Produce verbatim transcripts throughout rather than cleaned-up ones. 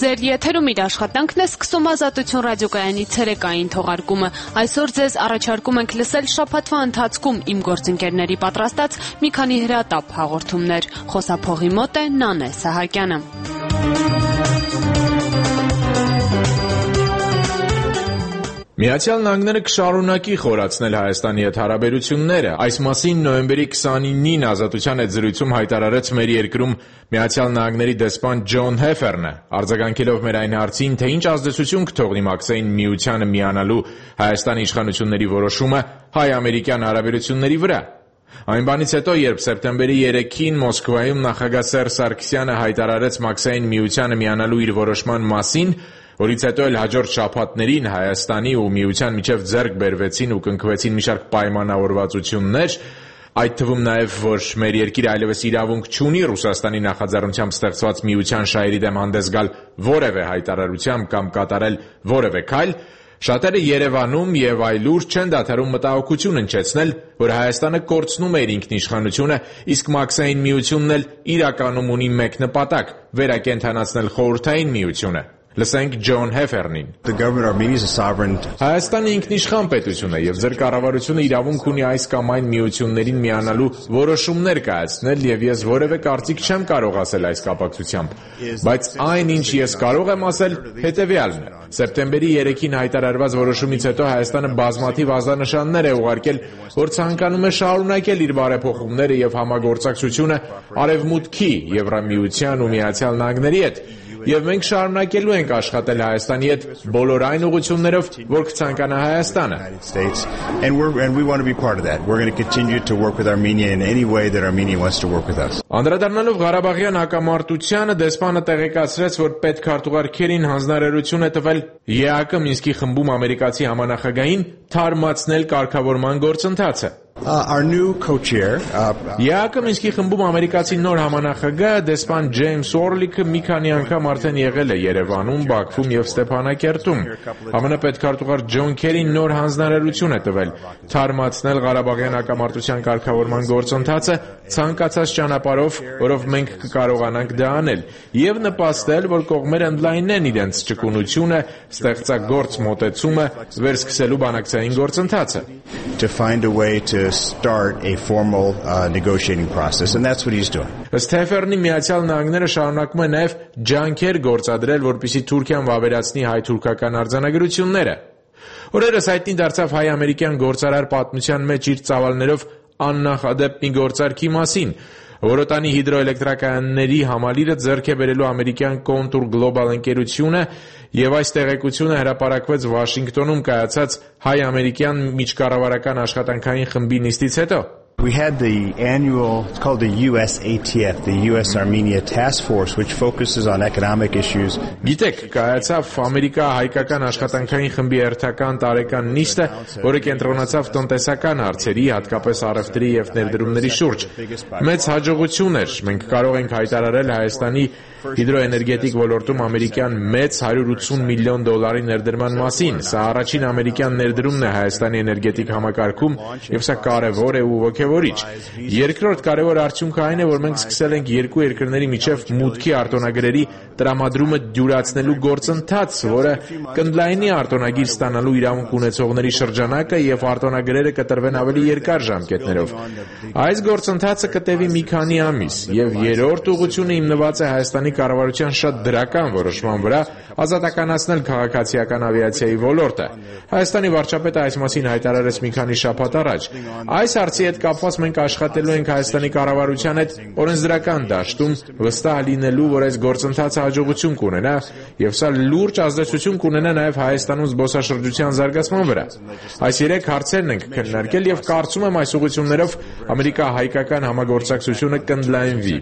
Ձեր եթերում իր աշխատանքն է սկսում Ազատություն ռադիոկայանի ցերեկային թողարկումը։ Այսօր ձեզ առաջարկում ենք լսել շաբաթվա ընթացքում իմ գործընկերների պատրաստած մի քանի հրատապ հաղորդումներ։ Խոսափողի մոտ է Նանե Սահակյանը։ Միացյալ Նահանգները կշարունակի խորացնել Հայաստանի հետ հարաբերությունները։ Այս մասին նոյեմբերի քսանինին Ազատության հետ զրույցում հայտարարեց մեր երկրում Միացյալ Նահանգների դեսպան Ջոն Հեֆերնը, արձագանքելով մեր այն հարցին, թե ինչ ազդեցություն կթողնի Մաքսային միությանը միանալու Հայաստանի իշխանությունների որոշումը հայ-ամերիկյան հարաբերությունների վրա։ Այն բանից հետո, երբ սեպտեմբերի երեքին Մոսկվայում նախագահ Սերժ Սարգսյանը հայտարարեց Մաքսային միությանը միանալու իր որոշման մասին, որից հետո էլ հաջորդ շաբաթներին Հայաստանի ու Միության միջև ձեռք բերվեցին ու կնքվեցին մի շարք պայմանավորվածություններ, այդ թվում նաև, որ մեր երկիրը այլևս իրավունք չունի Ռուսաստանի նախաձեռնությամբ ստեղծված Միության շահերի դեմ հանդես գալ որևէ հայտարարությամբ կամ կատարել որևէ քայլ, շատերը Երևանում եւ այլուր չեն դադարում մտահոգություն հնչեցնել, որ Հայաստանը կորցնում է իր ինքնիշխանությունը, իսկ Մաքսային միությունն էլ իրականում ունի մեկ նպատակ՝ վերակենդանացնել Խորհրդային Միությունը։ Լսենք Ջոն Հեֆերնին։ Հայաստանը ինքնիշխան պետություն է եւ ձեր կառավարությունը իրավունք ունի այս կամ այն միություններին միանալու որոշումներ կայացնել եւ ես որևէ կարծիք չեմ կարող ասել այս կապակցությամբ, բայց այն ինչ ես կարող եմ ասել հետեւյալն է. Սեպտեմբերի երեքին հայտարարված որոշումից հետո Հայաստանը բազմաթիվ ազդանշաններ է ուղարկել, որ ցանկանում է շարունակել իր բարեփոխումները եւ համագործակցությունը Արևմուտքի, Եվրամիության ու Միացյալ Նահանգների հետ։ Եվ մենք շարունակելու ենք աշխատել Հայաստանի հետ բոլոր այն ուղղություններով, որ կցանկանա Հայաստանը։ Անդրադառնալով Ղարաբաղյան հակամարտությանը, դեսպանը տեղեկացրեց, որ պետքարտուղար Քերին հանձնարարություն է տվել ԵԱՀԿ Մինսկի խմբում ամերիկացի համանախագահին թարմացնել կարգավորման գործընթացը։ ԵԱՀԿ Մինսկի խմբում ամերիկացի նոր համանախագահ դեսպան Ջեյմս Օրլիքը մի քանի անգամ արդեն եղել է Երևանում, Բաքվում եւ Ստեփանակերտում։ ԱՄՆ պետքարտուղար Ջոն Քերին նոր հանձնարարություն է տվել թարմացնել Ղարաբաղյան հակամարտության կարգավորման գործընթացը ցանկացած ճանապարհով, որով մենք կկարողանանք դա անել, եւ նպաստել, որ կողմերը ընդլայնեն իրենց ճկունությունը, ստեղծագործ մոտեցումը վերսկսելու բանակցային գործընթացը։ Start a formal uh, negotiating process, and that's what he's doing. Ըստ Հեֆերնի Միացյալ Նահանգները շարունակում է նաև ջանքեր գործադրել, որպեսզի Թուրքիան վավերացնի հայ-թուրքական արձանագրությունները։ Օրերս հայտնի դարձավ հայ-ամերիկյան գործարար պատմության մեջ իր ծավալներով աննախադեպ մի գործարքի մասին, որը տանի հիդրոէլեկտրակայանների համալիրը ձեռք է բերելու ամերիկյան Contour Global ընկերությունը, եւ այս տեղեկությունը հրապարակվեց Վաշինգտոնում կայացած հայ-ամերիկյան միջկառավարական աշխատանքային խմբի նիստից հետո։ We had the annual, it's called the U S A T F, the U S Armenia Task Force, which focuses on economic issues. Գիտեք, կայացավ Ամերիկա-հայկական աշխատանքային խմբի հերթական տարեկան նիստը, որը կենտրոնացավ տնտեսական հարցերի, հատկապես առևտրի եւ ներդրումների շուրջ։ Մեծ հաջողություն էր։ Մենք կարող ենք հայտարարել Հայաստանի հիդրոէներգետիկ ոլորտում ամերիկյան մեծ հարյուր ութսուն միլիոն դոլարի ներդրման մասին։ Սա առաջին ամերիկյան ներդրումն է Հայաստանի էներգետիկ համակարգում, եւ սա կարեւոր է ու ոգևորիչ։ Երկրորդ կարևոր արդյունքը այն է, որ մենք սկսել ենք երկու երկրների միջև մուտքի արտոնագրերի տրամադրումը դյուրացնելու գործընթաց, որը կընդլայնի արտոնագիր ստանալու իրավունք ունեցողների շրջանակը եւ արտոնագրերը կտրվեն ավելի երկար ժամկետներով։ Այս գործընթացը կտևի մի քանի ամիս, եւ երրորդ ուղղությունը հիմնված է Հայաստանի կառավարության շատ դրական որոշման վրա ազատականացնել քաղաքացիական ավիացիայի ոլորտը։ Հայաստանի վարչապետը այս մասին հայտարարեց մի քանի շաբաթ առաջ։ Այս հարցի հետ կապված մենք աշխատելու ենք Հայաստանի կառավարության հետ օրենսդրական դաշտում վստահ լինելու, որ այս գործընթացը հաջողություն կունենա եւ սա լուրջ ազդեցություն կունենա նաեւ Հայաստանում զբոսաշրջության զարգացման վրա։ Այս երեք հարցերն ենք քննարկել եւ կարծում եմ այս ուղղություններով ամերիկա-հայկական համագործակցությունը կընդլայնվի։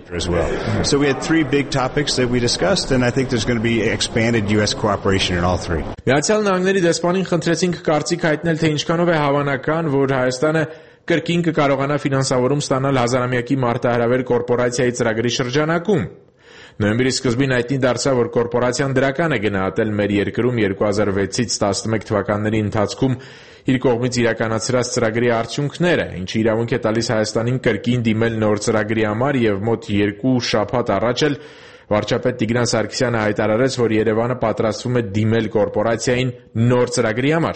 So we had three big topics that we discussed, and I think there's going to be expanded U S cooperation in all three. Միացյալ Նահանգների դեսպանին խնդրեցինք կարծիք հայտնել, թե ինչքանով է հավանական, որ Հայաստանը կրկին կկարողանա ֆինանսավորում ստանալ հազարամյակի մարտահրավեր կորպորացիայի ծրագրի շրջանակում։ Նոյեմբերի սկզբին հայտնի դարձավ, որ կորպորացիան դրական է գնահատել մեր երկրում երկու հազար վեցից տասնմեկ թվականների ընթացքում իր կողմից իրականացրած ծրագրի արդյունքները, ինչը իրավունք է տալիս Հայաստանին կրկին դիմել նոր ծրագրի համար եւ մոտ երկու շաբաթ առաջ էլ Վարչապետ Տիգրան Սարգսյանը հայտարարեց, որ Երևանը պատրաստվում է դիմել կորպորացիային նոր ծրագրի համար։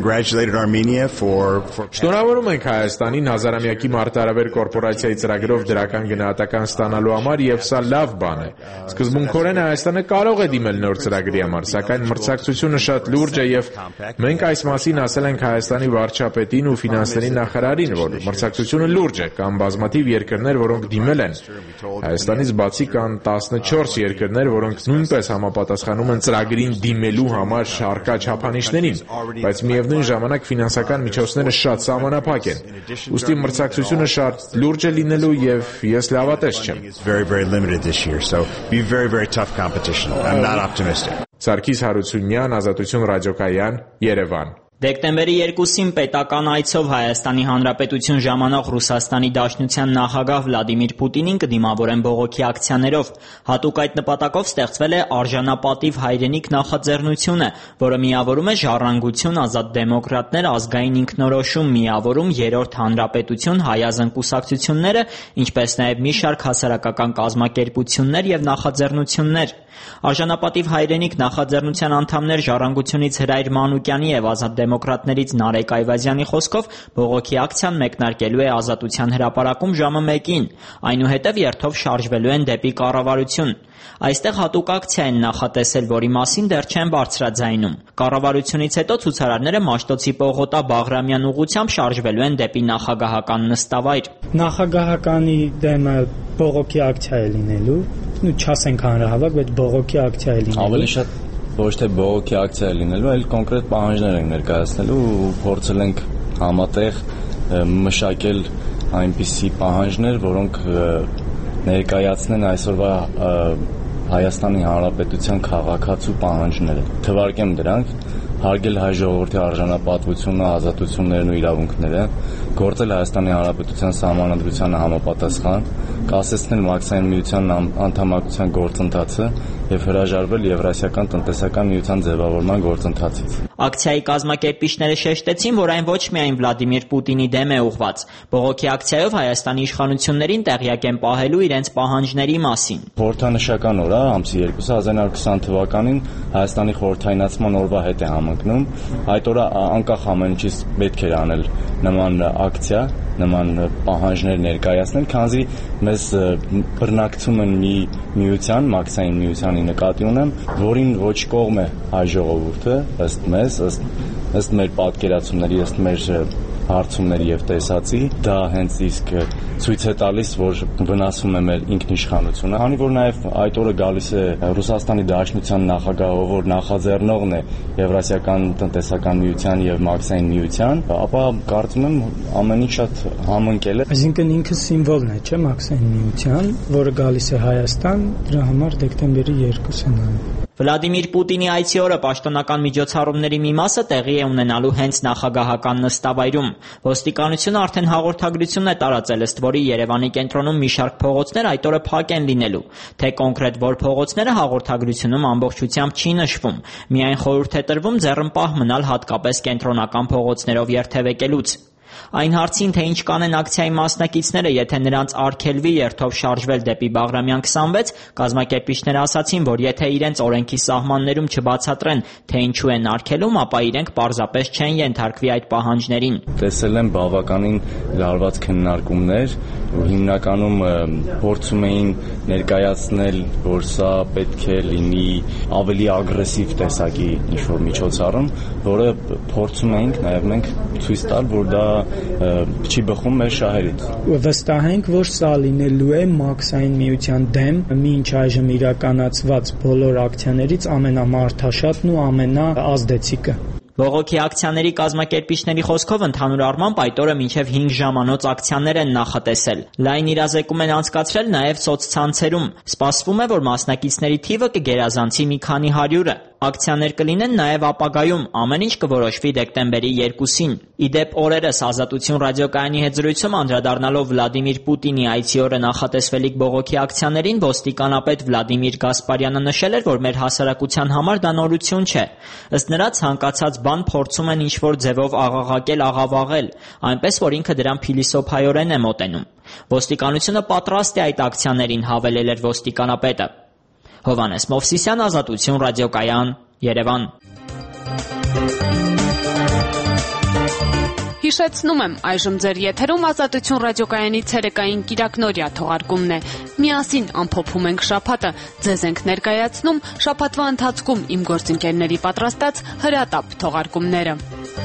Շնորհավորում ենք Հայաստանին հազարամյակի մարտահրավեր կորպորացիայի ծրագրով դրական գնահատական ստանալու համար, եւ սա լավ բան է։ Սկզբունքորեն Հայաստանը կարող է դիմել նոր ծրագրի համար, սակայն մրցակցությունը շատ լուրջ է եւ մենք այս մասին ասել ենք Հայաստանի վարչապետին ու ֆինանսների նախարարին, որ մրցակցությունը լուրջ է, կան բազմաթիվ երկրներ, որոնք դիմել են։ Հայաստանից բացի կան տասնչորս երկրներ, որոնք նույնպես համապատասխանում են ծրագրին դիմելու համար առկա չափանիշներին, բայց միևնույն ժամանակ ֆինանսական միջոցները շատ սահմանափակ են։ Ուստի մրցակցությունը շատ լուրջ է լինելու եւ ես լավատես չեմ։ Սարգիս Հարությունյան, Ազատություն ռադիոկայան, Երևան։ Դեկտեմբերի երկուսին պետական այցով Հայաստանի Հանրապետություն ժամանող Ռուսաստանի Դաշնության նախագահ Վլադիմիր Պուտինին կդիմավորեն բողոքի ակցիաներով։ Հատուկ այդ նպատակով ստեղծվել է արժանապատիվ հայրենիք նախաձեռնությունը, որը միավորում է Ժառանգություն, Ազատ դեմոկրատներ, Ազգային ինքնորոշում, Միավորում, Երրորդ Հանրապետություն, Հայազն կուսակցությունները, ինչպես նաև մի շարք հասարակական կազմակերպություններ եւ նախաձեռնություններ։ Արժանապատիվ հայրենիք նախաձեռնության անդամներ Ժառանգությունից Հրայր Մանուկյանի եւ Ազատ դեմոկրատներից Նարեկ Այվազյանի խոսքով բողոքի ակցիան մեկնարկելու է Ազատության հրապարակում ժամը մեկին, այնուհետև երթով շարժվելու են դեպի կառավարություն։ Այստեղ հատուկ ակցիա են նախատեսել, որի մասին դեռ չեն բարձրաձայնում։ Կառավարությունից հետո ցուցարարները Մաշտոցի Պողոտա Բաղրամյան ուղղությամբ շարժվելու են դեպի նախագահական նստավայր։ Նախագահականի դեմը բողոքի ակցիա է լինելու, ու չասենք հանրահավաք, բայց բողոքի ակցիա է լինելու։ Ավելի շատ ոչ թե բողոքի ակցիա է լինելու, այլ կոնկրետ պահանջներ ենք ներկայացնելու ու փորձել ենք համատեղ մշակել այնպիսի պահանջներ, որոնք ներկայացնեն այսօրվա Հայաստանի Հանրապետության քաղաքացու պահանջները։ Թվարկեմ դրանք, հարգել հայ ժողովրդի արժանապատվությունը, ազատություններն ու իրավունքները, գործել Հայաստանի Հանրապետության սահմանադրությանը համապատասխան, կասեցնել Մաքսային միության անդամակցության գործընթացը եւ հրաժարվել Եվրասիական տնտեսական միության ձևավորման գործընթացից։ Ակցիայի կազմակերպիչները շեշտեցին, որ այն ոչ միայն Վլադիմիր Պուտինի դեմ է ուղղված։ Բողոքի ակցիայով Հայաստանի իշխանություններին տեղյակ են պահելու իրենց պահանջների մասին։ Խորհրդանշական օր է, ամսի երկուսը հազար իննսուն ութ թվականին Հայաստանի խորհրդայնացման օրվա հետ է համընկնում։ Այդ օրը անկախ ամեն ինչից պետք էր անել նման ակցիա, նման պահանջներ ներկայացնել, քանզի մեզ բռնակցում են մի միության, Մաքսային միությանի նկատի ունեմ, որին ոչ կողմ է հայ ժողովուրդը, ըստ մեզ, ըստ ըստ մեր պատկերացումների, ըստ մեր հարցումների եւ տեսածի, դա հենց իսկ ցույց է տալիս, որ վնասում է մեր ինքնիշխանությունը, քանի որ նաեւ այդ օրը գալիս է Ռուսաստանի Դաշնության նախագահը, որ նախաձեռնողն է Եվրասիական տնտեսական միության եւ Մաքսային միության, ապա կարծում եմ ամեն ինչ շատ համընկել է։ Այսինքն ինքը սիմվոլն է, չէ՞, Մաքսային միության, որը գալիս է Հայաստան, դրա համար դեկտեմբերի երկուսն է։ Վլադիմիր Պուտինի այցի օրը պաշտոնական միջոցառումների մի մասը տեղի է ունենալու հենց նախագահական նստավայրում։ Ոստիկանությունը արդեն հաղորդագրություն է տարածել, ըստ որի Երևանի կենտրոնում մի շարք փողոցներ այդ օրը փակ են լինելու։ Թե կոնկրետ որ փողոցները հաղորդագրությունում ամբողջությամբ չի նշվում։ Միայն խորհուրդ է տրվում ձեռնպահ մնալ հատկապես կենտրոնական փողոցներով երթևեկելուց։ Այն հարցին, թե ինչ կանեն ակցիայի մասնակիցները, եթե նրանց արգելվի երթով շարժվել դեպի Բաղրամյան քսանվեց, կազմակերպիչները ասացին, որ եթե իրենց օրենքի սահմաններում չբացատրեն, թե ինչու են արգելում, ապա իրենք պարզապես չեն ենթարկվի այդ պահանջներին։ Տեսել եմ բավականին լարված քննարկումներ, ու հիմնականում փորձում էին ներկայացնել, որ սա պետք է լինի ավելի ագրեսիվ տեսակի ինչ-որ միջոցառում, որը փորձում էինք նաև մենք ցույց տալ, որ դա չի բխում մեր շահերից։ Վստահ ենք, որ սա լինելու է Մաքսային միության դեմ մինչ այժմ իրականացված բոլոր ակցիաներից ամենամարդաշատն ու ամենաազդեցիկը։ Բողոքի ակցիաների կազմակերպիչների խոսքով ընդհանուր առմամբ այդ օրը մինչև հինգ ժամանոց ակցիաներ են նախատեսել։ Լայն իրազեկում են անցկացրել նաև սոցցանցերում։ Սպասվում է, որ մասնակիցների թիվը կգերազանցի մի քանի հարյուրը։ Ակցիաներ կլինեն նաև ապագայում, ամեն ինչ կորոշվի դեկտեմբերի երկուսին։ Ի դեպ, օրերս Ազատություն ռադիոկայանի հետ զրույցում անդրադառնալով Վլադիմիր Պուտինի այցի օրը նախատեսվելիք բողոքի ակցիաներին, ոստիկանապետ Վլադիմիր Գասպարյանը նշել էր, որ մեր հասարակության համար դա նորություն չէ։ Ըստ նրա, ցանկացած բան փորձում են ինչ-որ ձևով աղաղակել, աղավաղել, այնպես որ ինքը դրան փիլիսոփայորեն է մոտենում։ Ոստիկանությունը պատրաստ է այդ ակցիաներին, հավելել էր ոստիկանապետը։ Հովհաննես Մովսիսյան, Ազատություն ռադիոկայան, Երևան։ Հիշեցնում եմ, այժմ ձեր եթերում Ազատություն ռադիոկայանի ցերեկային կիրակնօրյա թողարկումն է։ Միասին ամփոփում ենք շաբաթը, ձեզ ենք ներկայացնում շաբաթվա ընթացքում իմ գործընկերների պատրաստած հրատապ թողարկումները։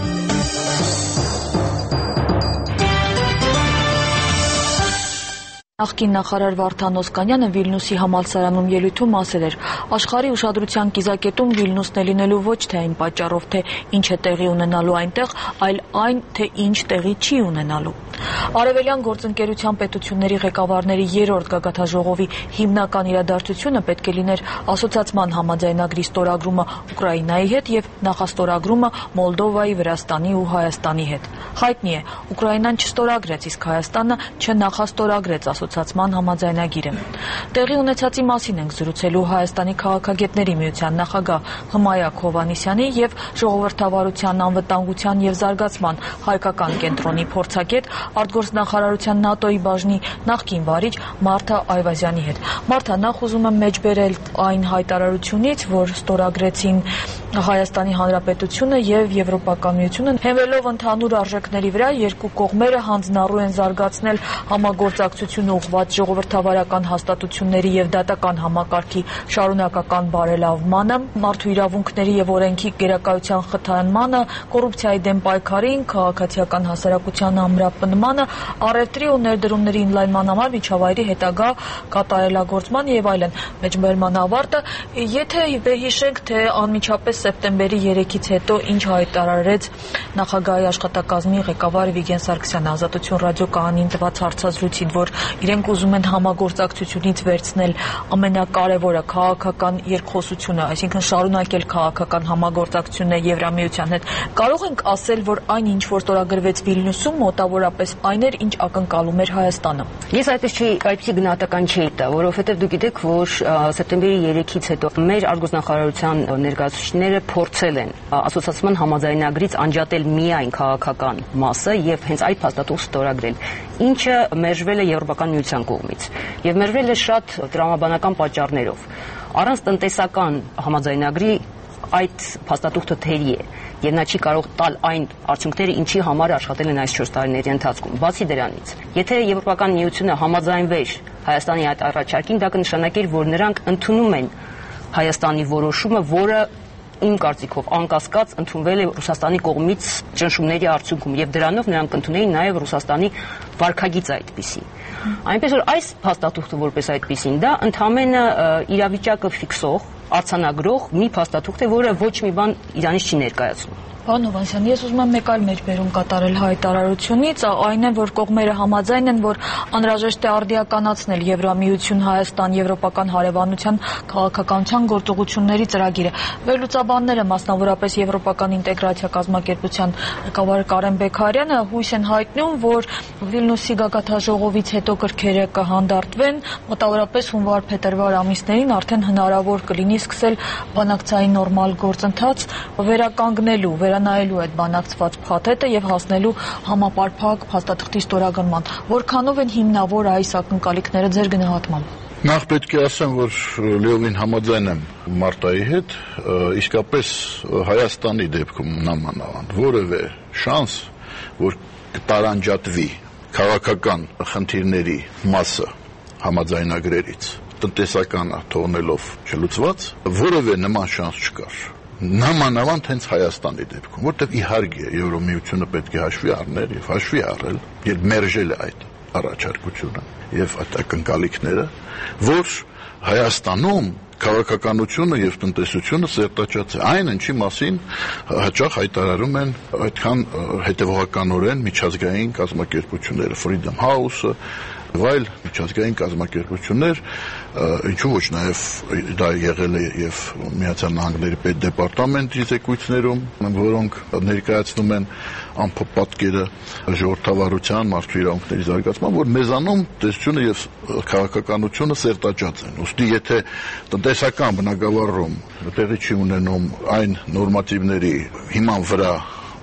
Նախկին նախարար Վարդան Օսկանյանը Վիլնյուսի համալսարանում ելույթում ասել էր. աշխարհի ուշադրության կիզակետում Վիլնյուսն է լինելու ոչ թե այն պատճառով, թե ինչ է տեղի ունենալու այնտեղ, այլ այն, թե ինչ տեղի չի ունենալու։ Արևելյան գործընկերության պետությունների ղեկավարների երրորդ գագաթնաժողովի հիմնական իրադարձությունը պետք է լիներ ասոցիացիան համաձայնագրի ստորագրումը Ուկրաինայի հետ եւ նախաստորագրումը Մոլդովայի, Վրաստանի ու Հայաստանի հետ։ Հայտնի է, Ուկրաինան չստորագրեց, իսկ Հայաստանը չնախաստորագրեց ասոցիացիան համաձայնագիրը։ Տեղի ունեցածի մասին ենք զրուցելու Հայաստանի քաղաքագետների միության նախագահ Հմայակ Հովհաննիսյանի եւ ժողովրդավարության, անվտանգության եւ զարգացման հայկական կենտրոնի փորձագետ արտգործնախարարության ՆԱՏՕ-ի բաժնի նախկին վարիչ Մարթա Այվազյանի հետ։ Մարթա, նախ ուզում եմ մեջբերել այն հայտարարությունից, որ ստորագրեցին Հայաստանի Հանրապետությունը եւ Եվրոպական միությունը, հենվելով ընդհանուր արժեքների վրա, երկու կողմերը հանձնառու են զարգացնել համագործակցություն ուղղված ժողովրդավարական հաստատությունների եւ դատական համակարգի շարունակական բարելավմանը, մարդու իրավունքների եւ օրենքի գերակայության խթանմանը, կոռուպցիայի դեմ պայքարին, քաղաքացիական հասարակության ամրապնմանը, առևտրի ու ներդրումների ընդլայնման համար միջավայրի հետագա կատարելագործման եւ այլն։ Մեջբերման ավարտը, եթե հիշենք, թե անմիջապես սեպտեմբերի երեքից հետո ինչ հայտարարեց նախագահի աշխատակազմի ղեկավար Վիգեն Սարգսյանը Ազատություն ռադիոկայանին տված հարցազրույցին, որ իրենք ուզում են համագործակցությունից վերցնել ամենակարևորը քաղաքական երկխոսությունը, այսինքն շարունակել քաղաքական համագործակցությունը Եվրամիության հետ։ Կարող ենք ասել, որ այն ինչ որ ստորագրվեց Վիլնյուսում, մոտավորապես այն էր, ինչ ակնկալում էր Հայաստանը։ Ես այդպես չի, այդպիսի գնահատական չէի տա, որովհետև դուք գիտեք, որ սեպտեմբերի երեքից հետո մեր արտգործնախարարության ներկայացուցիչները փորձել են ասոցիացիան համաձայնագրից անջատել միայն քաղաքական մասը եւ հենց այդ փաստաթուղթ ստորագրել, ինչը մերժվել է Եվրոպական միության կողմից եւ մերժվել է շատ տրամաբանական պատճառներով։ Առանց տնտեսական համաձայնագրի այդ փաստաթուղթը թերի է եւ նա չի կարող տալ այն արդյունքները, ինչի համար աշխատել են այս չորս տարիների ընթացքում։ Բացի դրանից, եթե Եվրոպական միությունը համաձայնվեր Հայաստանի այդ առաջարկին, դա կնշանակեր, որ նրանք ընդունում են Հայաստանի որոշումը, որը իմ կարծիքով անկասկած ընդունվել է Ռուսաստանի կողմից ճնշումների արդյունքում եւ դրանով նրանք ընդունեին նաեւ Ռուսաստանի վարքագիծը այդպիսի։ Այնպես որ այս փաստաթուղթը որպես այդպիսին դա ընդհանրապես իրավիճակը ֆիքսող, արձանագրող մի փաստաթուղթ է, որը ոչ մի բան իրանից չի ներկայացնում։ Պարոն Հովհաննիսյան, ես ուզում եմ մեկ այլ մեջբերում կատարել հայտարարությունից, այն է, որ կողմերը համաձայն են, որ անհրաժեշտ է արդիականացնել Եվրամիություն, Հայաստան, Եվրոպական հարևանության քաղաքականության գործողությունների ծրագիրը։ Վերլուծաբանները, մասնավորապես Եվրոպական ինտեգրացիա կազմակերպության ղեկավար Կարեն Բեքարյանը հույս են հայտնում, որ Վիլնյուսի գագաթնաժողովից հետո կրքերը կհանդարտվեն, մոտավորապես հունվար-փետրվար ամիսներին արդեն հնարավոր կլինի սկսել բանակցային նորմալ գործընթաց, վերականգնելու վերանայելու այդ բանակցված փաթեթը եւ հասնելու համապարփակ փաստաթղթի ստորագրման։ Որքանով են հիմնավոր այս ակնկալիքները ձեր գնահատմամբ։ Նախ պետք է ասեմ, որ լիովին համաձայն եմ Մարտայի հետ, իսկապես Հայաստանի դեպքում նամանավան որևէ շանս, որ կտարանջատվի քաղաքական խնդիրների մասը համաձայնագրերից, տնտեսականը թողնելով չլուծված, որևէ նման շանս չկար։ Նամանավանդ հենց Հայաստանի դեպքում, որտեղ իհարկե Եվրոմիությունը պետք է հաշվի առնել եւ հաշվի առել, երբ մերժել է այդ առաջարկությունը եւ այդ ակնկալիքները, որ Հայաստանում քաղաքականությունը եւ տնտեսությունը սերտաճած է։ Այն ինչի մասին հաճախ հայտարարում են այդքան հետևողականորեն միջազգային կազմակերպությունները, Freedom House-ը, այլ միջազգային կազմակերպություններ, ինչու ոչ նաև դա եղել է եւ Միացյալ Նահանգների պետդեպարտամենտի զեկույցներում, որոնք ներկայացնում են ամփոփ պատկերը ժողովրդավարության, մարդու իրավունքների զարգացման, որ մեզանում տեսությունը եւ քաղաքականությունը սերտաճած են։ Ուստի եթե տնտեսական բնագավառում տեղի չի ունենում այն նորմատիվների հիման վրա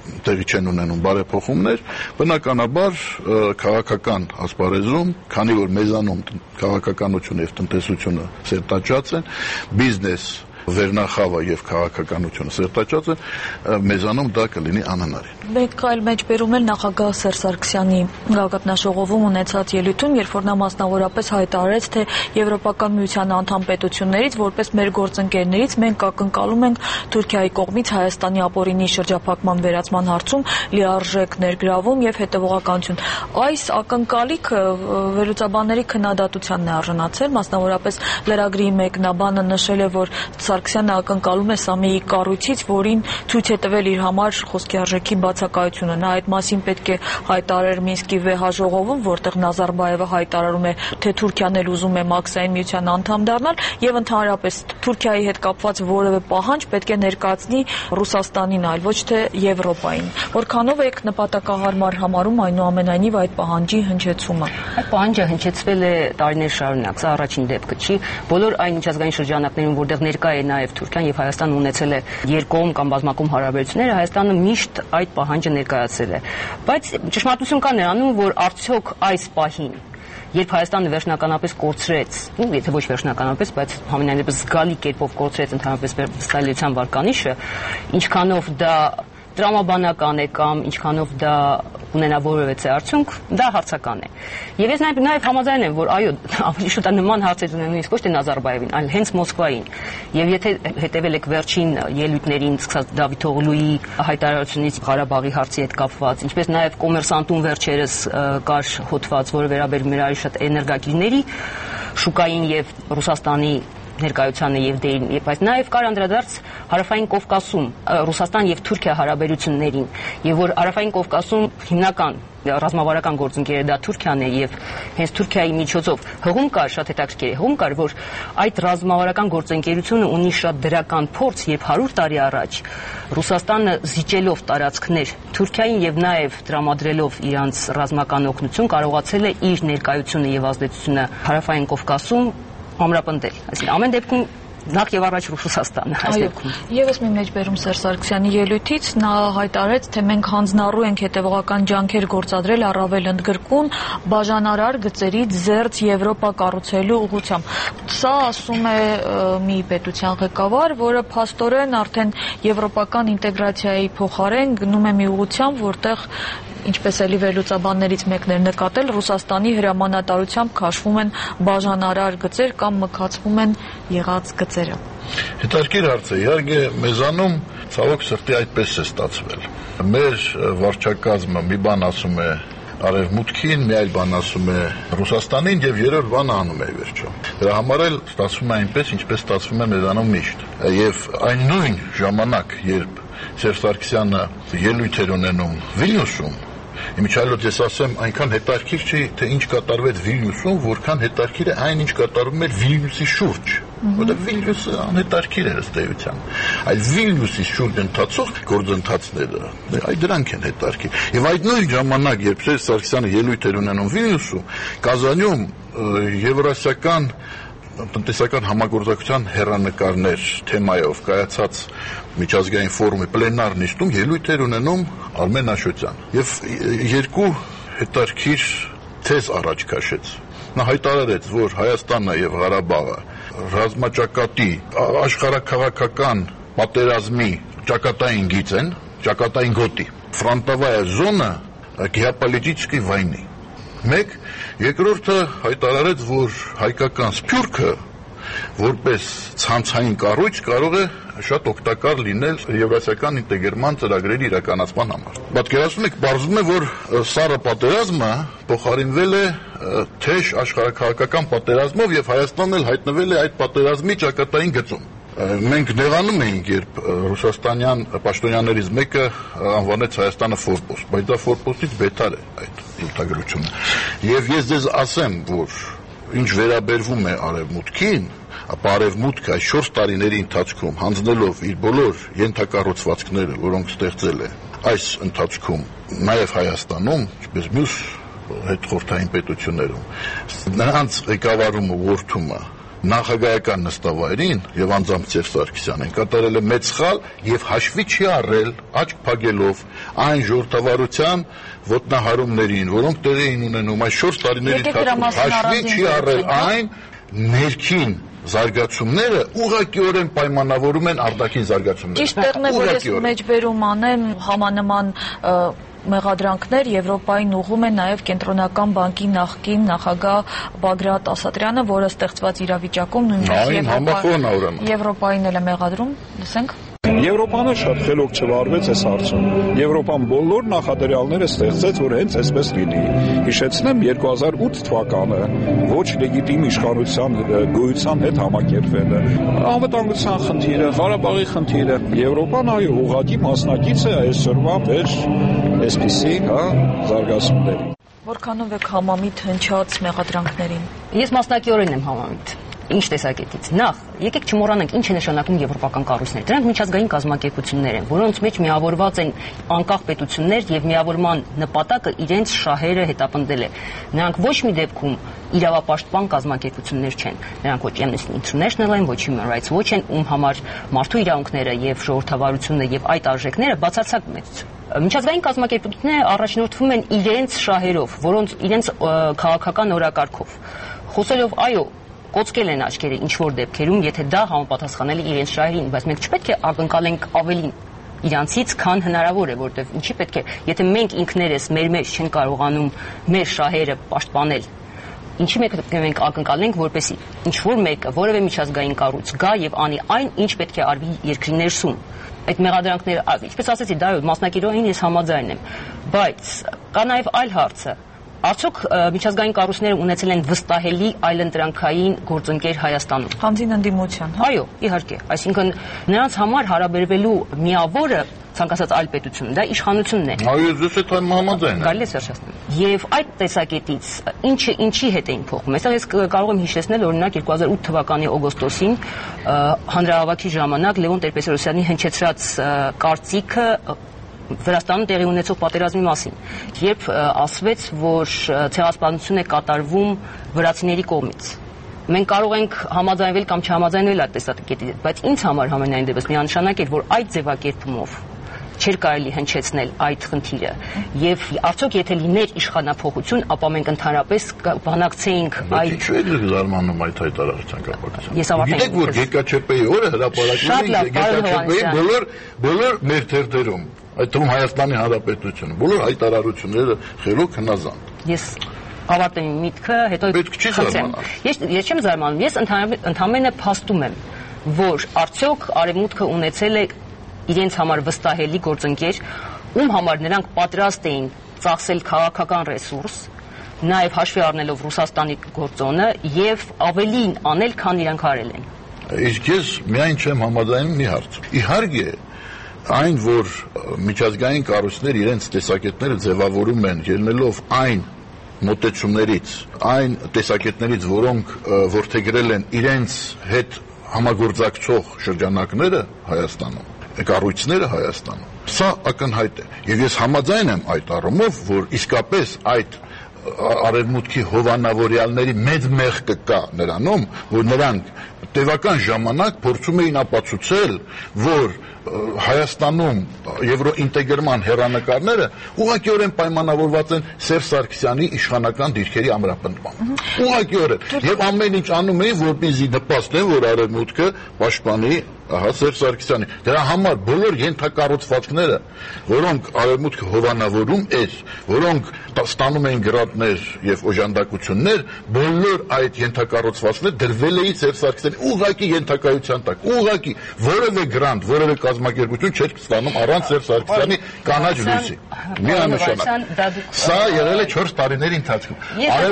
տեղի չեն ունենում բարեփոխումներ, բնականաբար քաղաքական ասպարեզում, քանի որ մեզանում քաղաքականությունը եւ տնտեսությունը սերտաճած են, բիզնես վերնախավը եւ քաղաքականությունը սերտաճած է, մեզանում դա կլինի անհնարին։ Մենք այլ մեջբերում էլ նախագահ Սերժ Սարգսյանի գագաթնաշողովում ունեցած ելույթում, երբ որ նա մասնավորապես հայտարարեց, թե Եվրոպական միության անդամ պետություններից որպես մեր գործընկերներից մենք ակնկալում ենք Թուրքիայի կողմից Հայաստանի ապօրինի շրջափակման վերացման հարցում լիարժեք ներգրավում եւ հետեւողականություն։ Այս ակնկալիքը վերլուծաբանների քննադատությանն է արժանացել, մասնավորապես լրագրի մեկնաբանը նշել է, որ Սարգսյանը ակնկալում է սա մի կառույցից, որին ցույց է տվել իր համար խոսքի արժեքի բացակայությունը։ Նա այդ մասին պետք է հայտարարեր Մինսկի վեհաժողովում, որտեղ Նազարբաևը հայտարարում է, թե Թուրքիան էլ ուզում է Մաքսային միության անդամ դառնալ, եւ ընդհանրապես Թուրքիայի հետ կապված որևէ պահանջ պետք է ներկայացնի Ռուսաստանին, այլ ոչ թե Եվրոպային։ Որքանով եք նպատակահարմար համարում այնուամենայնիվ այդ պահանջի հնչեցումը։ Այդ պահանջը հնչեցվել է տարիներ շարունակ, սա առաջին դեպքը չի։ Բոլոր այն միջազգային շրջանակներում, որտեղ ներկա է նաև Թուրքիան եւ Հայաստանը ունեցել է երկկողմ կամ բազմակողմ հարաբերությունները, Հայաստանը միշտ այդ պահանջը ներկայացրել է։ Բայց ճշմարտություն կա նրանում, որ արդյոք այս պահին, երբ Հայաստանը վերջնականապես կորցրեց, ու եթե ոչ վերջնականապես, բայց համենայնդեպս զգալի կերպով կորցրեց ընդհանրապես ստալինության վարկանիշը, ինչքանով դա տրամաբանական է կամ ինչքանով դա ունենա որևէ արդյունք, դա հարցական է։ Եվ ես նաև նաև համաձայն եմ, որ այո, ավելի շուտ նման հարցեր ունեն նույնիսկ ոչ թե Նազարբաևին, այլ հենց Մոսկվային։ Եվ եթե հետևել եք վերջին ելույթներին, սկսած Դավիթ Օղլուի հայտարարությունից Ղարաբաղի հարցի հետ կապված, ինչպես նաև Կոմերսանտում վերջերս կար հոդված, որը վերաբերում էր այլ շատ էներգակիրների շուկային եւ Ռուսաստանի ներկայությանը եւ դերին, բայց նաեւ կար անդրադարձ Հարավային Կովկասում Ռուսաստան եւ Թուրքիա հարաբերություններին, եւ որ Հարավային Կովկասում հիմնական ռազմավարական գործընկերը դա Թուրքիան է եւ հենց Թուրքիայի միջոցով հղում կար, շատ հետաքրքիր է, հղում կար, որ այդ ռազմավարական գործընկերությունը ունի շատ դրական փորձ, երբ հարյուր տարի առաջ Ռուսաստանը զիջելով տարածքներ Թուրքիային եւ նաեւ տրամադրելով իրանց ռազմական օգնություն կարողացել է իր ներկայությունը եւ ազդեցությունը Հարավային Կովկասում ամրապնդել։ Այսինքն ամեն դեպքում նախ եւ առաջ Ռուսաստանը այս դեպքում։ Եվս մի մեջբերում Սերժ Սարգսյանի ելույթից նա հայտարարեց, թե մենք հանձնառու ենք հետևողական ջանքեր գործադրել առավել ընդգրկուն բաժանարար գծերից զերծ Եվրոպա կառուցելու ուղղությամբ։ Սա ասում է մի պետության ղեկավար, որը փաստորեն արդեն եվրոպական ինտեգրացիայի փոխարեն գնում է մի ուղղությամբ, որտեղ ինչպես էլի վերլուծաբաններից մեկն էր նկատել, Ռուսաստանի հրամանատարությամբ քաշվում են բաժանարար գծեր կամ մքացվում են եղած գծերը։ Հետաքրքիր հարց է, իհարկե մեզանում ցավոք սրտի այդպես է ստացվել։ Մեր վարչակազմը մի բան ասում է Արևմուտքին, մի այլ բան ասում է Ռուսաստանին եւ երրորդ բանը անում է վերջում։ Դրա համար էլ ստացվում է այնպես, ինչպես ստացվում է մեզանում միշտ։ Եվ այն նույն ժամանակ, երբ Սերժ Սարգսյանը ելույթ էր ունենում Վիլնյուսում, Իմիջիայլոց ես ասեմ, այնքան հետաքրքիր չի, թե ինչ կատարվեց Վիլնյուսում, որքան հետաքրքիր է այն, ինչ կատարվում էր Վիլնյուսի շուրջ։ Որտեղ Վիլնյուսը անհետաքրքիր էր ըստ էության։ Այլ Վիլնյուսի շուրջ ընթացող գործընթացները, այդ դրանք են հետաքրքիր։ Եվ այդ նույն ժամանակ, երբ Սերժ Սարգսյանը ելույթ էր ունենում Վիլնյուսում, Կազանում եվրասիական տնտեսական համագործակցության հեռանկարներ թեմայով կայացած միջազգային ֆորումի պլենար նիստում ելույթ էր ունենում Արմեն Աշոտյան եւ երկու հետաքրքիր թեզ առաջ քաշեց։ Նա հայտարարեց, որ Հայաստանը եւ Ղարաբաղը ռազմաճակատի աշխարհաքաղաքական պատերազմի ճակատային գիծ են, ճակատային գոտի։ Ֆронтовая зона геополитической войны։ Մեկ, երկրորդը հայտարարեց, որ հայկական սփյուռքը որպես ցանցային կառույց կարող է շատ օգտակար լինել եվրասիական ինտեգրման ծրագրերի իրականացման համար։ Պատկերացնում եք, բարձում է, որ սառը պատերազմը փոխարինվել է թեժ աշխարհաքաղաքական պատերազմով եւ Հայաստանն էլ հայտնվել է այդ պատերազմի ճակատային գծում։ Մենք նեղանում էինք, երբ ռուսաստանյան պաշտոնյաներից մեկը անվանեց Հայաստանը ֆորպոստ, բայց դա ֆորպոստից բետար է այդ ինտեգրությունը։ Եվ ես ձեզ ասեմ, որ ինչ վերաբերվում է Արևմուտքին, ապա Արևմուտքը այս չորս տարիների ընթացքում հանձնելով իր բոլոր ենթակառուցվածքները, որոնք ստեղծել է այս ընթացքում, նաև Հայաստանում, ինչպես մյուս հետխորհրդային պետություններում, նրանց ղեկավարումը, որդումը նախագահական նստավայրին եւ անձամբ Սերժ Սարգսյանին կատարել է մեծ սխալ եւ հաշվի չի առել աչք փակելով այն ժողովրդավարության ոտնահարումներին, որոնք տեղի էին ունենում այս չորս տարիների ընթացքում, հաշվի չի առել այն ներքին զարգացումները ուղղակիորեն պայմանավորում են արտաքին զարգացումները։ Ճիշտ տեղն է, որ ես մեջբերում անեմ համանման մեղադրանքներ Եվրոպային ուղղում է նաև Կենտրոնական բանկի նախկին նախագահ Բագրատ Ասատրյանը, որը ստեղծված իրավիճակում նույնպես Եվրոպային էլ է մեղադրում, լսենք։ Եվրոպանը շատ խելոք չվարվեց այս հարցում։ Եվրոպան բոլոր նախադրյալները ստեղծեց, որ հենց այսպես լինի։ Հիշեցնեմ երկու հազար ութ թվականը ոչ լեգիտիմ իշխանության գոյության հետ համակերպվելը, անվտանգության խնդիրը, Ղարաբաղի խնդիրը։ Եվրոպան այո ուղղակի մասնակից է այսօրվա մեր այսպիսի, հա, զարգացումների։ Որքանով եք համամիտ հնչած մեղադրանքներին։ Ես մասնակիորեն եմ համամիտ։ Ինչ տեսակետից։ Նախ, եկեք չմոռանանք ինչ է նշանակում եվրոպական կառույցներ։ Դրանք միջազգային կազմակերպություններ են, որոնց մեջ միավորված են անկախ պետություններ եւ միավորման նպատակը իրենց շահերը հետապնդել է։ Նրանք ոչ մի դեպքում իրավապաշտպան կազմակերպություններ չեն։ Նրանք ոչ Amnesty International են, ոչ Human Rights Watch են, ում համար մարդու իրավունքները եւ ժողովրդավարությունը եւ այդ արժեքները բացարձակ մեծ։ Միջազգային կազմակերպությունները առաջնորդվում են իրենց շահերով, որոնց իրենց քաղաքական օրակարգով։ Խոսելով այո կոծկել են աչքերը ինչ-որ դեպքերում, եթե դա համապատասխանել է իրենց շահերին, բայց մենք չպետք է ակնկալենք ավելին իրանցից, քան հնարավոր է, որտեղ ինչի պետք է, եթե մենք ինքներս մեր մեջ չեն կարողանում մեր շահերը պաշտպանել, ինչի մենք ակնկալենք, որպեսզի ինչ-որ մեկը, որևէ միջազգային կառույց գա եւ անի այն, ինչ պետք է արվի երկրի ներսում։ Այդ մեղադրանքները, ինչպես ասեցի, դա մասնակիորեն ես համաձայն եմ, բայց կա նաեւ այլ հարցը։ Արդյոք միջազգային կառույցները ունեցել են վստահելի այլընտրանքային գործընկեր Հայաստանում։ Հանձին ընդդիմության։ Այո, իհարկե, այսինքն նրանց համար հարաբերվելու միավորը ցանկացած այլ պետություն, դա իշխանությունն է։ Այո, ես այդ համաձայն եմ։ Գալի է Սերժ։ Եվ այդ տեսակետից ինչը ինչի հետ էին փոխում։ Այստեղ ես կարող եմ հիշեցնել օրինակ երկու հազար ութ թվականի օգոստոսին հանրահավաքի ժամանակ Լևոն Տեր-Պետրոսյանի հնչեցրած կարծիքը Վրաստանում տեղի ունեցող պատերազմի մասին, երբ ասվեց, որ ցեղասպանություն է կատարվում վրացիների կողմից։ Մենք կարող ենք համաձայնվել կամ չհամաձայնվել այդ տեսակետից, բայց ինձ համար համենայն դեպս միանշանակ էր, որ այդ ձևակերպումով չէր կարելի հնչեցնել այդ խնդիրը։ Եւ արդյոք եթե լիներ իշխանափոխություն, ապա մենք ընդհանրապես բանակցեինք այդ Ինչու է զարմանում այդ հայտարարության կապակցությամբ։ Ես ավարտել եմ։ Գիտեք, որ ԳԿՉՊ-ի օրը հրապարակվում է ԳԿՉՊ-ի բոլոր բոլոր մեր թերթերում, այդ թվում Հայաստանի Հանրապետությունը, բոլոր հայտարարությունները խելոք հնազանդ։ Ես ավարտեմ իմ միտքը, հետո պետք չի զարմանալ։ Ես ես չեմ զարմանում, ես ընդհանրապես փաստում եմ, որ արդյոք Արևմուտքը ունեցել է իրենց համար վստահելի գործընկեր, ում համար նրանք պատրաստ էին ծախսել քաղաքական ռեսուրս, նաև հաշվի առնելով Ռուսաստանի գործոնը եւ ավելին անել, քան իրանք արել են։ Իսկ ես միայն չեմ համաձայնում մի հարց։ Իհարկե, այն, որ միջազգային կառույցներ իրենց տեսակետները ձևավորում են ելնելով այն մոտեցումներից, այն տեսակետներից, որոնք որդեգրել են իրենց հետ համագործակցող շրջանակները Հայաստանում, կառույցները Հայաստանում, սա ակնհայտ է։ Եվ ես համաձայն եմ այդ առումով, որ իսկապես այդ արևմուտքի հովանավորյալների մեծ մեղքը կա նրանում, որ նրանք տևական ժամանակ փորձում էին ապացուցել, որ Հայաստանում եվրոինտեգրման հեռանկարները ուղղակիորեն պայմանավորված են Սերժ Սարգսյանի իշխանական դիրքերի ամրապնդմամբ։ Ուղղակիորեն։ Եվ ամեն ինչ անում էին, որպեսզի նպաստեն, որ արևմուտքը պաշտպանի ահա Սերժ Սարգսյանի։ Դրա համար բոլոր ենթակառուցվածքները, որոնք արևմուտքը հովանավորում էր, որոնք ստանում էին գրանտներ եւ օժանդակություններ, բոլոր այդ ենթակառուցվածքները դրվել էին Սերժ Սարգսյանի ուղղակի ենթակայության տակ։ Ուղղակի որևէ գրանտ, որևէ կազմակերպություն չէր ստանում առանց Սերժ Սարգսյանի կանաչ լույսի։ Միանշանակ։ Սա եղել է չորս տարիների ընթացքում։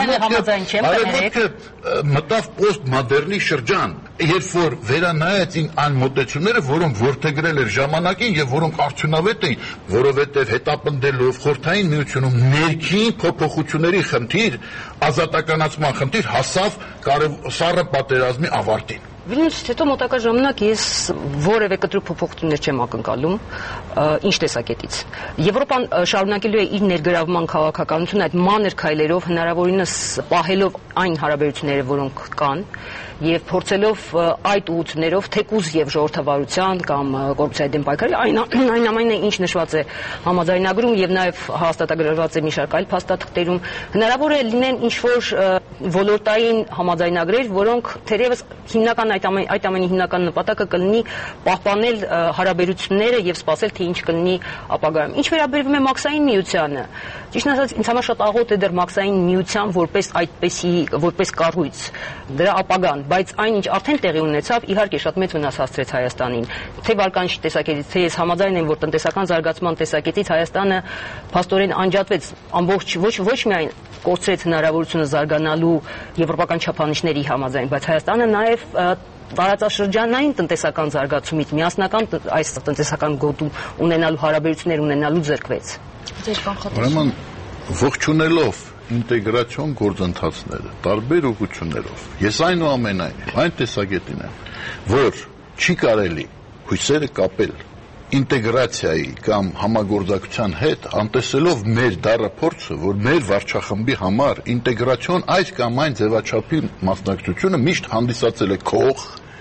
Արևմուտքը մտավ պոստմոդեռնի շրջան, երբ որ վերանայեցին այն մոտեցումները, որոնք որդեգրել էր ժամանակին եւ որոնք արդյունավետ էին, որովհետեւ հետապնդելով Խորհրդային Միությունում ներքին փոփոխությունների խնդիր, ազատականացման խնդիր հասավ սառը պատերազմի ավարտին։ Վիլնյուսից հետո մոտակա ժամանակ ես որևէ կտրուկ փոփոխություններ չեմ ակնկալում, ինչ տեսակետից։ Եվրոպան շարունակելու է իր ներգրավման քաղաքականությունը այդ մանր քայլերով, հնարավորինս պահելով այն հարաբերությունները, որոնք կան, եւ փորձելով այդ ուղղություններով թեկուզ եւ ժողովրդավարության կամ կոռուպցիայի դեմ պայքարի այն այն ամենը ինչ նշված է համաձայնագրում եւ նաեւ հաստատագրված է մի շարք այլ փաստաթղթերում հնարավոր է լինեն ինչ որ ոլորտային համաձայնագրեր, որոնք թերևս հիմնական այդ ամեն այդ ամենի հիմնական նպատակը կլինի պահպանել հարաբերությունները եւ սպասել թե ինչ կլինի ապագայում։ Ինչ վերաբերվում է մաքսային միությանը, ճիշտ ասած ինձ համար շատ աղոտ է դեռ մաքսային միության որպես այդպեսի որպես կառույց դրա ապագան, բայց այն ինչ արդեն տեղի ունեցավ, իհարկե շատ մեծ վնաս հասցրեց Հայաստանին։ Թե վարկանիշի տեսակետից, թե ես համաձայն եմ, որ տնտեսական զարգացման տեսակետից Հայաստանը փաստորեն անջատվեց ամբողջ ոչ ոչ միայն կորցրեց հնարավորությունը զարգանալու եվրոպական չափանիշների համաձայն, բայց Հայաստանը նաև տարածաշրջանային տնտեսական զարգացումից միասնական այս տնտեսական գոտու ունենալու հարաբերություններ ունենալու ձեռքվեց։ Ուրեմն ողջունելով ինտեգրացիոն գործընթացները տարբեր ուղղություններով ես այնուամենայնիվ այն տեսակետին եմ, որ չի կարելի հույսերը կապել ինտեգրացիայի կամ համագործակցության հետ, անտեսելով մեր դառը փորձը, որ մեր վարչախմբի համար ինտեգրացիոն այս կամ այն ձևաչափի մասնակցությունը միշտ հանդիսացել է քող,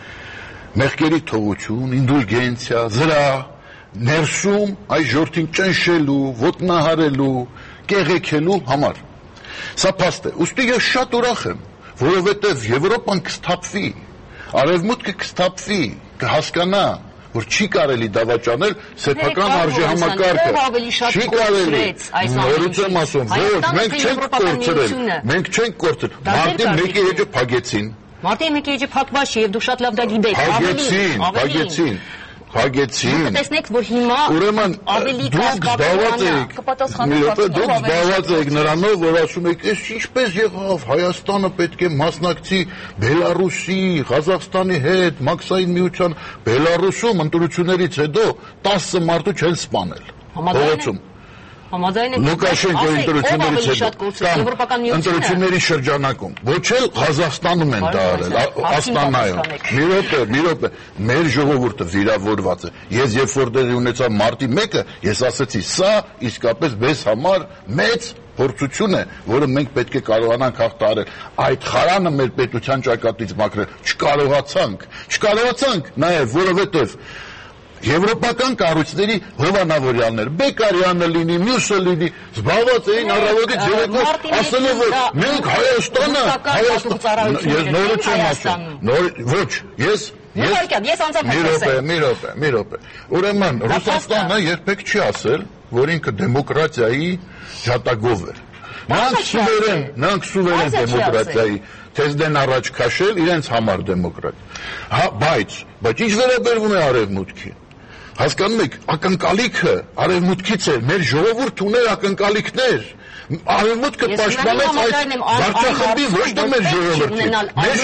մեղքերի թողություն, ինդուլգենցիա, զրահ, ներսում այս ժողովրդին ճնշելու, ոտնահարելու, կեղեքելու համար։ Սա փաստ է։ Ուստի ես շատ ուրախ եմ, որովհետև Եվրոպան կսթափվի, Արևմուտքը կսթափվի, կհասկանա, որ չի կարելի դավաճանել սեփական արժեհամակարգը։ Չի կարելի։ Նորից եմ ասում, ոչ, մենք չենք կորցրել, մենք չենք կորցրել։ Մարտի մեկի էջը փագեցին։ Մարտի մեկի էջը փակված չի եւ դու շատ լավ դա գիտես։ Փագեցին, փագեցին։ Փագեցին։ Տեսնեք, որ հիմա ուրեմն դուք զբաղված եք, դուք զբաղված եք նրանով, որ ասում եք, «Էս ինչպես եղավ, Հայաստանը պետք է մասնակցի Բելարուսի, Ղազախստանի հետ, մաքսային միության, Բելարուսում ընտրություններից հետո տասը մարդու չեն սպանել»։ Փողոցում։ Համաձայն եք Լուկաշենկոյի ընտրություններից հետո եվրոպական ընտրությունների շրջանակում ոչ էլ Ղազախստանում են դա արել, Աստանայում։ Մի րոպե, մի րոպե, մեր ժողովուրդը վիրավորված է։ Ես երբ որ տեղի ունեցա մարտի մեկը, ես ասացի, սա իսկապես մեզ համար մեծ փորձություն է, որը մենք պետք է կարողանանք հաղթահարել։ Այդ խարանը մեր պետության ճակատից մաքրել չկարողացանք, չկարողացանք նաև, որովհետև Եվրոպական կառույցների հովանավորյալներ, Բեկարյանը լինի, մյուսը լինի, զբաղված էին առավոտից երեկո, ասելով որ մենք Հայաստանը, Հայաստան, ես նորից եմ ասում, ոչ, ես, ես մի րոպե, մի րոպե, մի րոպե, ուրեմն Ռուսաստանը երբեք չի ասել, որ ինքը դեմոկրատիայի ջատագով էր, նրանք սուվերեն, նրանք սուվերեն դեմոկրատիայի թեզդեն առաջ քաշել իրենց համար դեմոկրատ, բայց, բայց ինչ վերաբերվում է արևմուտքի, հասկանում եք, ակնկալիքը արևմուտքից է, մեր ժողովուրդը ուներ ակնկալիքներ, արևմուտքը պաշտպանեց այդ վարչախմբի ոչ թե մեր ժողովրդին, մեր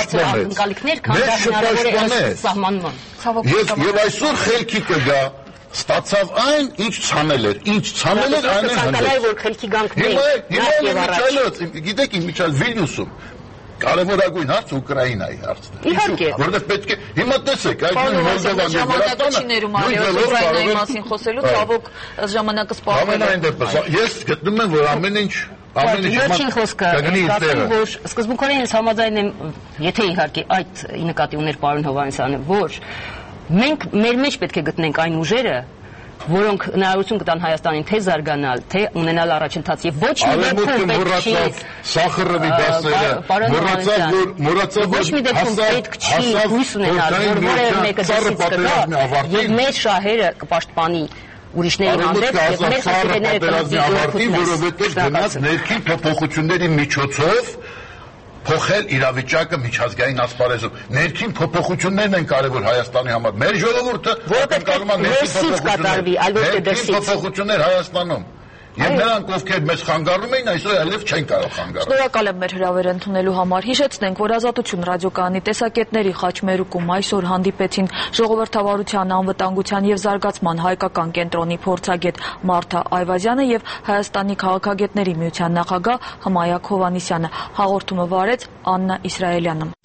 չպաշտպանեց, եւ այսօր խելքի կգա, ստացավ այն, ինչ ցանել էր, ինչ ցանել էր այն է հանդես։ Հիմա գիտեք իմիջիալ Վիլնյուսում կարևորագույն հարց Ուկրաինայի հարցն է։ Իհարկե։ Որտեղ պետք է հիմա տեսեք, այդ Մոլդովան եւ Վրաստանը Ուկրաինայի մասին խոսելու ցավոք ժամանակը սպառվել է։ Ամենայն դեպս ես գտնում եմ, որ ամեն ինչ ամեն ինչ Վերջին խոսքը, որ սկզբունքորեն ես համաձայն եմ, եթե իհարկե այդ նկատի ուներ պարոն Հովհաննիսյանը, որ մենք մեր մեջ պետք է գտնենք այն ուժերը, որոնք հնարավորություն կտան Հայաստանին թե զարգանալ, թե ունենալ առաջընթաց եւ ոչ մի դեպքում պետք չի Սախարովի դասերը, մոռացավ որ մոռացավ ոչ մի դեպքում պետք չի հույս ունենալ, որ որևէ մեկը դասից կգա եւ մեր շահերը կպաշտպանի ուրիշների հանդեպ եւ մեր հասցեները կլինի, որովհետեւ գնաց ներքին փոփոխությունների միջոցով փոխել իրավիճակը միջազգային ասպարեզում։ Ներքին փոփոխություններն են կարևոր Հայաստանի համար։ Մեր ժողովուրդը որովհետև ներքին փոփոխություններ Հայաստանում։ Եվ նրանք, ովքեր մեզ խանգարում էին, այսօր այլև չեն կարող խանգարել։ Շնորհակալ եմ մեր հրավերը ընդունելու համար։ Հիշեցնենք, որ Ազատություն ռադիոկայանի տեսակետների խաչմերուկում այսօր հանդիպեցին ժողովրդավարության, անվտանգության եւ զարգացման հայկական կենտրոնի փորձագետ Մարթա Այվազյանը եւ Հայաստանի քաղաքագետների միության նախագահ Հմայակ Հովհաննիսյանը։ Հաղորդումը վարեց Աննա Իսրայելյանը։